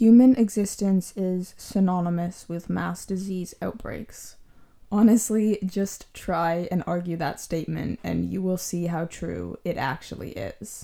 Human existence is synonymous with mass disease outbreaks. Honestly, just try and argue that statement and you will see how true it actually is.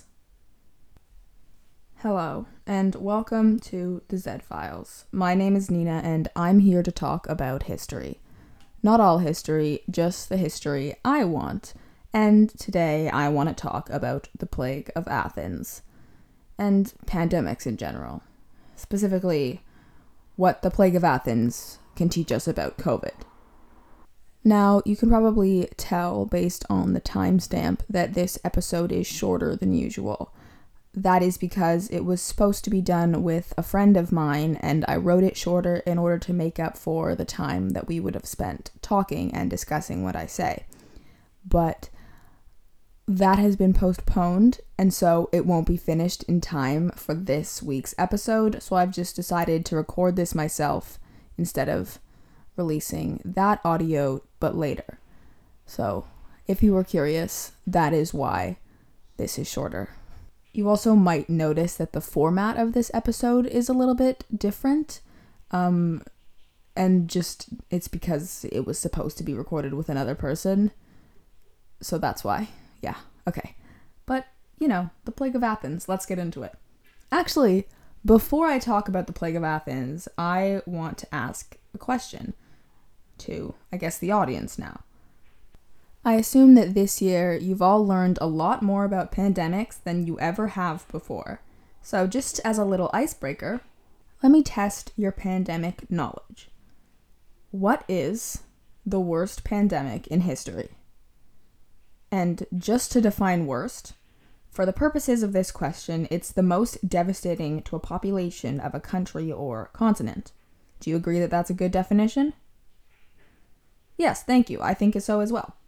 Hello, and welcome to the Z-Files. My name is Nina, and I'm here to talk about history. Not all history, just the history I want. And today I want to talk about the Plague of Athens, and pandemics in general. Specifically, what the Plague of Athens can teach us about COVID. Now, you can probably tell based on the timestamp that this episode is shorter than usual. That is because it was supposed to be done with a friend of mine, and I wrote it shorter in order to make up for the time that we would have spent talking and discussing what I say. But that has been postponed, and so it won't be finished in time for this week's episode, so I've just decided to record this myself instead of releasing that audio, but later. So, if you were curious, that is why this is shorter. You also might notice that the format of this episode is a little bit different, and just, it's because it was supposed to be recorded with another person, so that's why. Yeah, okay. But, the Plague of Athens, let's get into it. Actually, before I talk about the Plague of Athens, I want to ask a question to, the audience now. I assume that this year you've all learned a lot more about pandemics than you ever have before. So just as a little icebreaker, let me test your pandemic knowledge. What is the worst pandemic in history? And just to define worst, for the purposes of this question, it's the most devastating to a population of a country or continent. Do you agree that that's a good definition? Yes, thank you. I think so as well.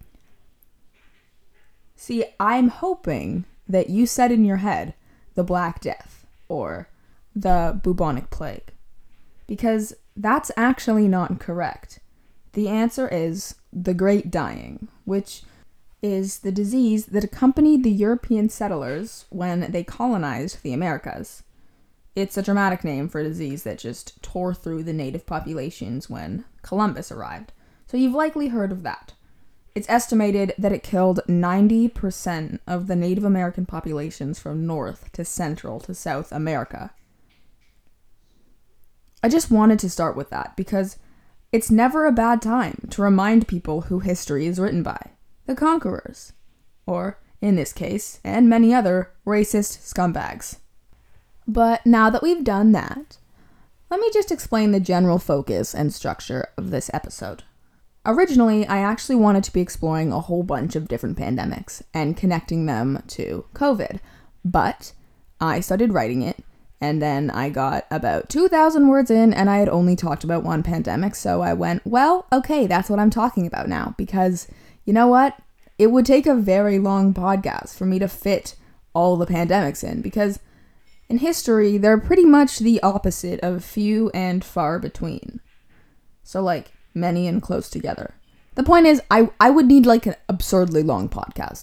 See, I'm hoping that you said in your head the Black Death or the bubonic plague, because that's actually not correct. The answer is the Great Dying, which is the disease that accompanied the European settlers when they colonized the Americas. It's a dramatic name for a disease that just tore through the native populations when Columbus arrived. So you've likely heard of that. It's estimated that it killed 90% of the Native American populations from North to Central to South America. I just wanted to start with that because it's never a bad time to remind people who history is written by. The conquerors. Or, in this case, and many other racist scumbags. But now that we've done that, let me just explain the general focus and structure of this episode. Originally, I actually wanted to be exploring a whole bunch of different pandemics and connecting them to COVID, but I started writing it, and then I got about 2,000 words in, and I had only talked about one pandemic, so I went, well, okay, that's what I'm talking about now, because you know what? It would take a very long podcast for me to fit all the pandemics in, because in history, they're pretty much the opposite of few and far between. So, many and close together. The point is, I would need an absurdly long podcast.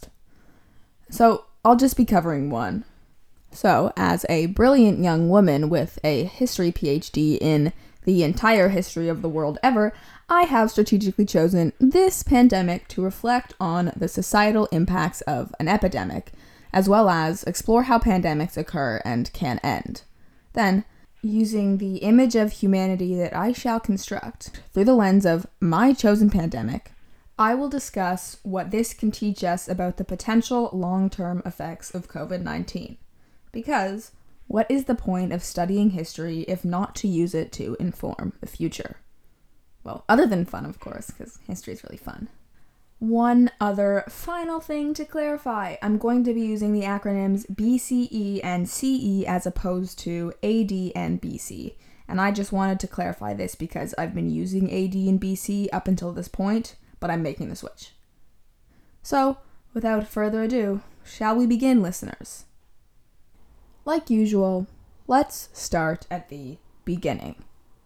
So I'll just be covering one. So, as a brilliant young woman with a history PhD in the entire history of the world ever, I have strategically chosen this pandemic to reflect on the societal impacts of an epidemic, as well as explore how pandemics occur and can end. Then, using the image of humanity that I shall construct through the lens of my chosen pandemic, I will discuss what this can teach us about the potential long-term effects of COVID-19. Because, what is the point of studying history if not to use it to inform the future? Well, other than fun, of course, because history is really fun. One other final thing to clarify. I'm going to be using the acronyms BCE and CE as opposed to AD and BC. And I just wanted to clarify this because I've been using AD and BC up until this point, but I'm making the switch. So, without further ado, shall we begin, listeners? Like usual, let's start at the beginning.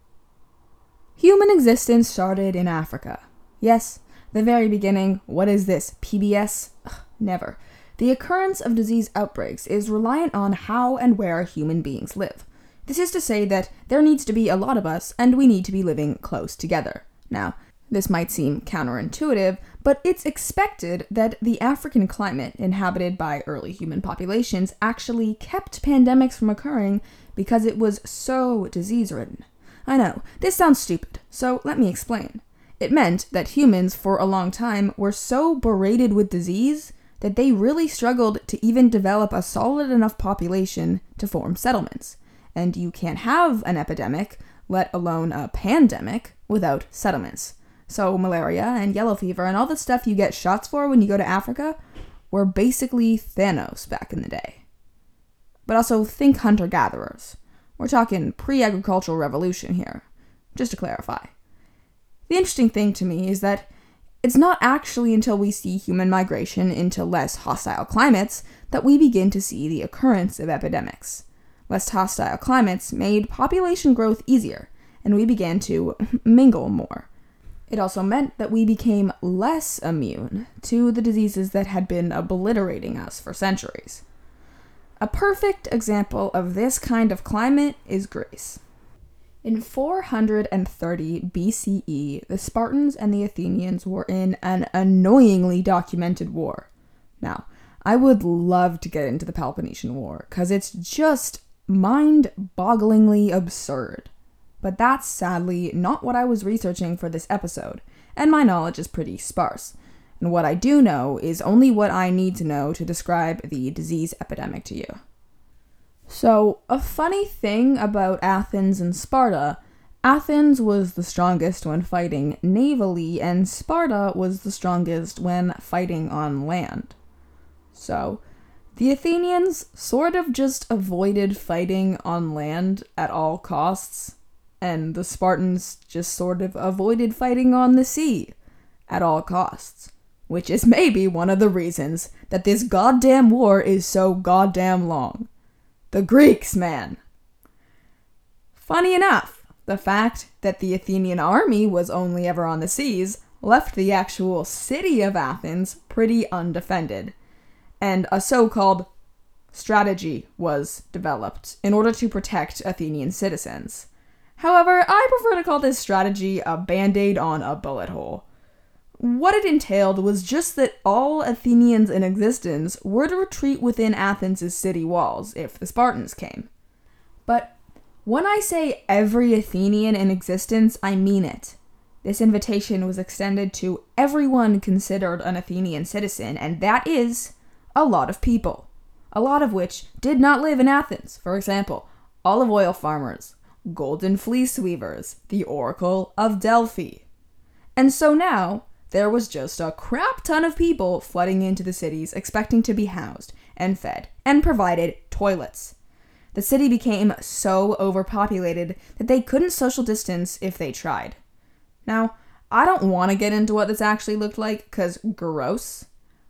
Human existence started in Africa. Yes, the very beginning. What is this, PBS? Ugh, never. The occurrence of disease outbreaks is reliant on how and where human beings live. This is to say that there needs to be a lot of us, and we need to be living close together. Now, this might seem counterintuitive, but it's expected that the African climate inhabited by early human populations actually kept pandemics from occurring because it was so disease-ridden. I know, this sounds stupid, so let me explain. It meant that humans, for a long time, were so berated with disease that they really struggled to even develop a solid enough population to form settlements. And you can't have an epidemic, let alone a pandemic, without settlements. So malaria and yellow fever and all the stuff you get shots for when you go to Africa were basically Thanos back in the day. But also think hunter-gatherers. We're talking pre-agricultural revolution here, just to clarify. The interesting thing to me is that it's not actually until we see human migration into less hostile climates that we begin to see the occurrence of epidemics. Less hostile climates made population growth easier, and we began to mingle more. It also meant that we became less immune to the diseases that had been obliterating us for centuries. A perfect example of this kind of climate is Greece. In 430 BCE, the Spartans and the Athenians were in an annoyingly documented war. Now, I would love to get into the Peloponnesian War, because it's just mind-bogglingly absurd. But that's sadly not what I was researching for this episode, and my knowledge is pretty sparse. And what I do know is only what I need to know to describe the disease epidemic to you. So, a funny thing about Athens and Sparta, Athens was the strongest when fighting navally, and Sparta was the strongest when fighting on land. So, the Athenians sort of just avoided fighting on land at all costs, and the Spartans just sort of avoided fighting on the sea at all costs. Which is maybe one of the reasons that this goddamn war is so goddamn long. The Greeks, man. Funny enough, the fact that the Athenian army was only ever on the seas left the actual city of Athens pretty undefended, and a so-called strategy was developed in order to protect Athenian citizens. However, I prefer to call this strategy a band-aid on a bullet hole. What it entailed was just that all Athenians in existence were to retreat within Athens' city walls if the Spartans came. But when I say every Athenian in existence, I mean it. This invitation was extended to everyone considered an Athenian citizen, and that is a lot of people. A lot of which did not live in Athens. For example, olive oil farmers, golden fleece weavers, the Oracle of Delphi. And so now, there was just a crap ton of people flooding into the cities expecting to be housed and fed and provided toilets. The city became so overpopulated that they couldn't social distance if they tried. Now, I don't want to get into what this actually looked like, because gross,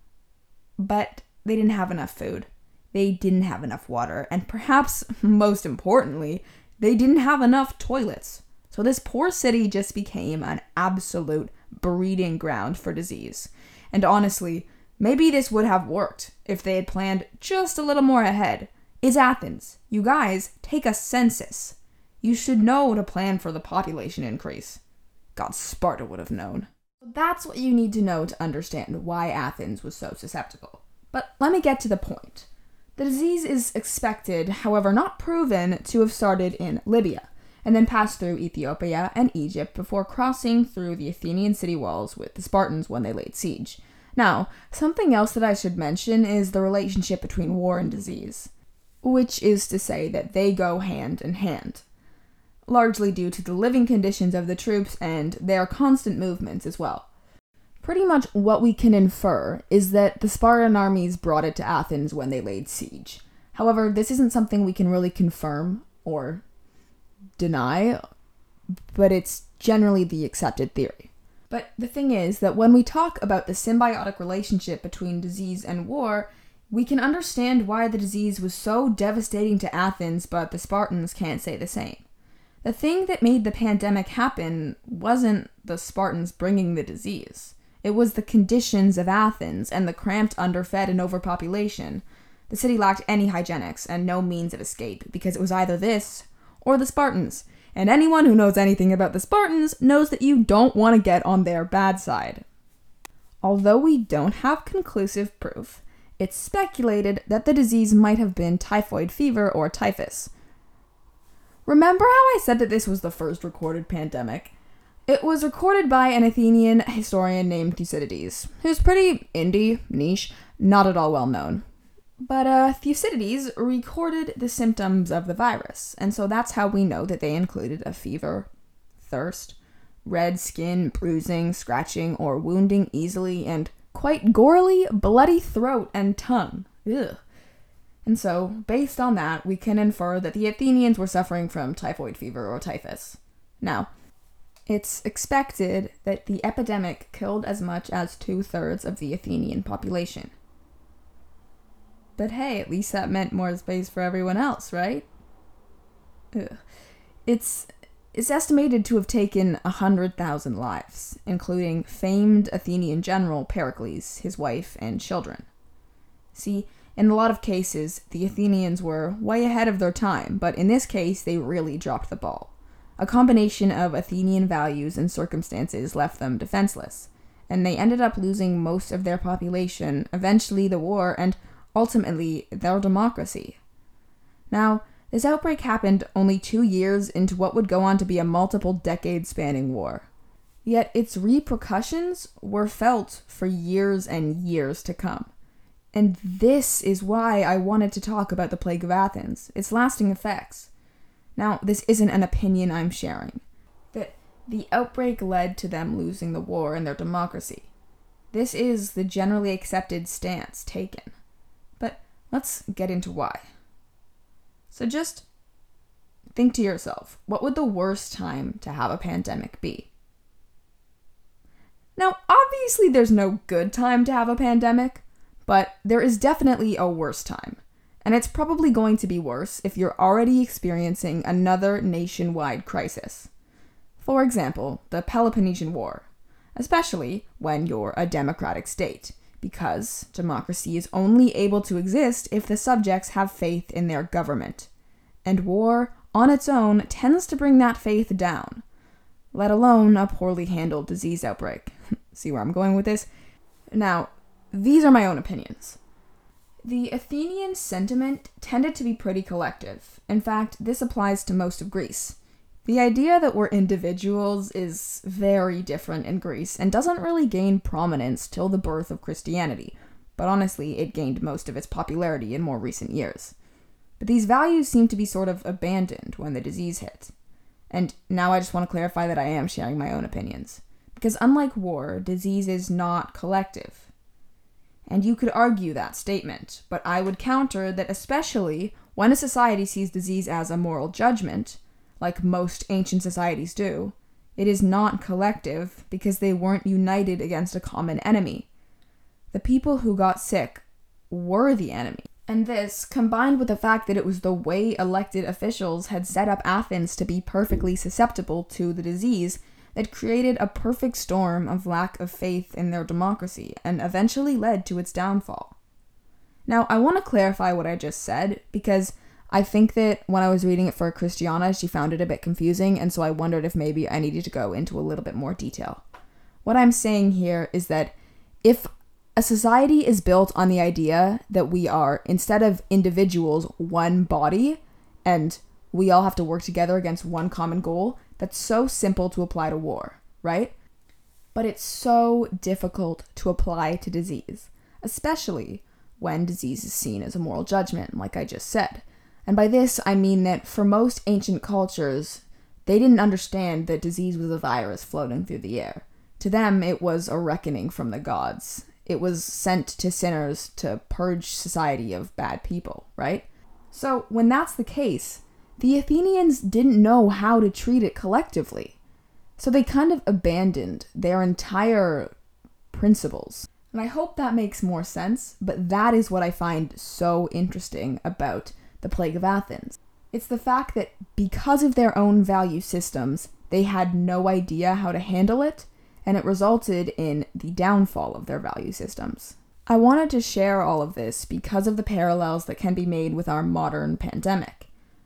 but they didn't have enough food. They didn't have enough water, and perhaps most importantly, they didn't have enough toilets. So this poor city just became an absolute breeding ground for disease. And honestly, maybe this would have worked if they had planned just a little more ahead. It's Athens. You guys, take a census. You should know to plan for the population increase. God, Sparta would have known. That's what you need to know to understand why Athens was so susceptible. But let me get to the point. The disease is expected, however not proven, to have started in Libya, and then passed through Ethiopia and Egypt before crossing through the Athenian city walls with the Spartans when they laid siege. Now, something else that I should mention is the relationship between war and disease, which is to say that they go hand in hand, largely due to the living conditions of the troops and their constant movements as well. Pretty much what we can infer is that the Spartan armies brought it to Athens when they laid siege. However, this isn't something we can really confirm or deny, but it's generally the accepted theory. But the thing is that when we talk about the symbiotic relationship between disease and war, we can understand why the disease was so devastating to Athens, but the Spartans can't say the same. The thing that made the pandemic happen wasn't the Spartans bringing the disease. It was the conditions of Athens and the cramped, underfed, and overpopulation. The city lacked any hygienics and no means of escape, because it was either this or the Spartans. And anyone who knows anything about the Spartans knows that you don't want to get on their bad side. Although we don't have conclusive proof, it's speculated that the disease might have been typhoid fever or typhus. Remember how I said that this was the first recorded pandemic? It was recorded by an Athenian historian named Thucydides, who's pretty indie, niche, not at all well known. But Thucydides recorded the symptoms of the virus, and so that's how we know that they included a fever, thirst, red skin, bruising, scratching, or wounding easily, and quite gorily, bloody throat and tongue. Ugh. And so, based on that, we can infer that the Athenians were suffering from typhoid fever or typhus. Now, it's expected that the epidemic killed as much as 2/3 of the Athenian population. But hey, at least that meant more space for everyone else, right? Ugh. It's estimated to have taken 100,000 lives, including famed Athenian general Pericles, his wife, and children. See, in a lot of cases, the Athenians were way ahead of their time, but in this case, they really dropped the ball. A combination of Athenian values and circumstances left them defenseless, and they ended up losing most of their population, eventually the war, and ultimately their democracy. Now, this outbreak happened only 2 years into what would go on to be a multiple decade-spanning war. Yet its repercussions were felt for years and years to come. And this is why I wanted to talk about the Plague of Athens, its lasting effects. Now, this isn't an opinion I'm sharing, that the outbreak led to them losing the war and their democracy. This is the generally accepted stance taken. But let's get into why. So just think to yourself, what would the worst time to have a pandemic be? Now, obviously there's no good time to have a pandemic, but there is definitely a worse time. And it's probably going to be worse if you're already experiencing another nationwide crisis. For example, the Peloponnesian War, especially when you're a democratic state, because democracy is only able to exist if the subjects have faith in their government. And war, on its own, tends to bring that faith down, let alone a poorly handled disease outbreak. See where I'm going with this? Now, these are my own opinions. The Athenian sentiment tended to be pretty collective. In fact, this applies to most of Greece. The idea that we're individuals is very different in Greece and doesn't really gain prominence till the birth of Christianity, but honestly, it gained most of its popularity in more recent years. But these values seem to be sort of abandoned when the disease hit. And now I just want to clarify that I am sharing my own opinions. Because unlike war, disease is not collective. And you could argue that statement, but I would counter that especially when a society sees disease as a moral judgment, like most ancient societies do, it is not collective because they weren't united against a common enemy. The people who got sick were the enemy. And this, combined with the fact that it was the way elected officials had set up Athens to be perfectly susceptible to the disease, that created a perfect storm of lack of faith in their democracy and eventually led to its downfall. Now, I want to clarify what I just said because I think that when I was reading it for Christiana, she found it a bit confusing, and so I wondered if maybe I needed to go into a little bit more detail. What I'm saying here is that if a society is built on the idea that we are, instead of individuals, one body, and we all have to work together against one common goal, that's so simple to apply to war, right? But it's so difficult to apply to disease, especially when disease is seen as a moral judgment, like I just said. And by this, I mean that for most ancient cultures, they didn't understand that disease was a virus floating through the air. To them, it was a reckoning from the gods. It was sent to sinners to purge society of bad people, right? So when that's the case, the Athenians didn't know how to treat it collectively. So they kind of abandoned their entire principles. And I hope that makes more sense, but that is what I find so interesting about the Plague of Athens. It's the fact that because of their own value systems, they had no idea how to handle it, and it resulted in the downfall of their value systems. I wanted to share all of this because of the parallels that can be made with our modern pandemic.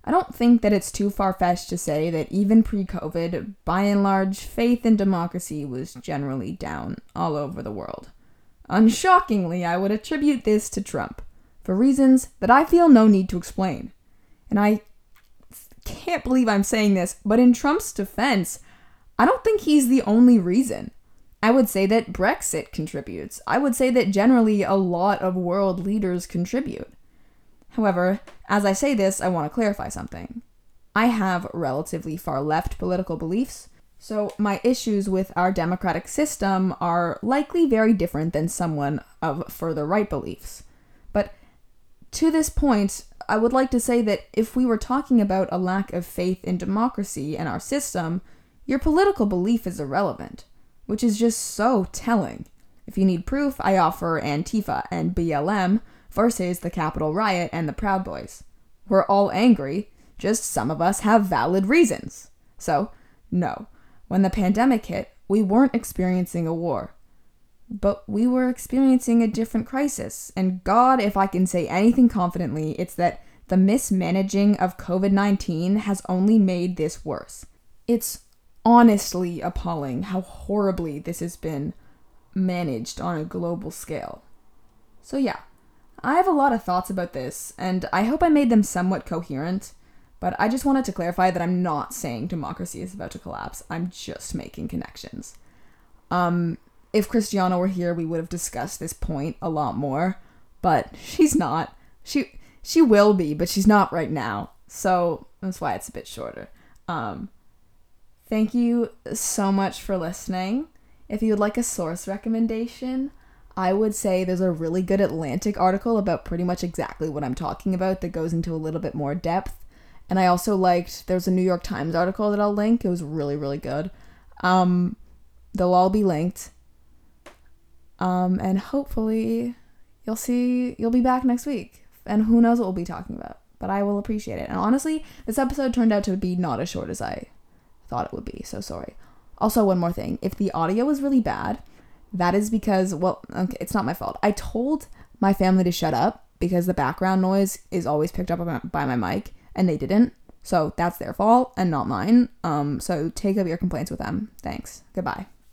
I don't think that it's too far-fetched to say that even pre-COVID, by and large, faith in democracy was generally down all over the world. Unshockingly, I would attribute this to Trump, for reasons that I feel no need to explain. And I can't believe I'm saying this, but in Trump's defense, I don't think he's the only reason. I would say that Brexit contributes. I would say that generally a lot of world leaders contribute. However, as I say this, I want to clarify something. I have relatively far-left political beliefs, so my issues with our democratic system are likely very different than someone of further right beliefs. But to this point, I would like to say that if we were talking about a lack of faith in democracy and our system, your political belief is irrelevant, which is just so telling. If you need proof, I offer Antifa and BLM versus the Capitol riot and the Proud Boys. We're all angry, just some of us have valid reasons. So, no, when the pandemic hit, we weren't experiencing a war. But we were experiencing a different crisis, and God, if I can say anything confidently, it's that the mismanaging of COVID-19 has only made this worse. It's honestly appalling how horribly this has been managed on a global scale. So yeah, I have a lot of thoughts about this, and I hope I made them somewhat coherent, but I just wanted to clarify that I'm not saying democracy is about to collapse. I'm just making connections. If Christiana were here, we would have discussed this point a lot more, but she's not. She will be, but she's not right now, so that's why it's a bit shorter. Thank you so much for listening. If you would like a source recommendation, I would say there's a really good Atlantic article about pretty much exactly what I'm talking about that goes into a little bit more depth. And I also there's a New York Times article that I'll link. It was really, really good. They'll all be linked. And hopefully you'll be back next week. And who knows what we'll be talking about. But I will appreciate it. And honestly, this episode turned out to be not as short as I thought it would be. So sorry. Also, one more thing. If the audio is really bad, that is because, okay, it's not my fault. I told my family to shut up because the background noise is always picked up by my mic, and they didn't. So that's their fault and not mine. So take up your complaints with them. Thanks. Goodbye.